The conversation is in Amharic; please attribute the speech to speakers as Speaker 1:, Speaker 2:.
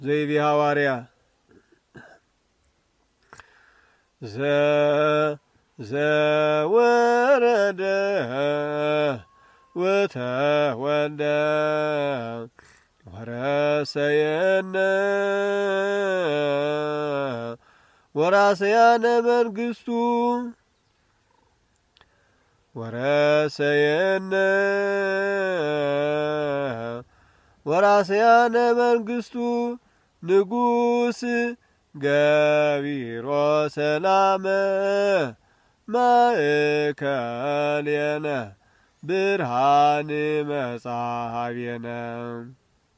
Speaker 1: ዘይቤ ሐዋርያ ዘወረደ ወተወልደ ወረሰየነ ወራሰያነ መንግሥቱ ወረሰየነ ወራሰያነ መንግሥቱ ንጉሥ ገቢሮ ሰላመ ማእከሌነ ብርሃን መጻሃቤነ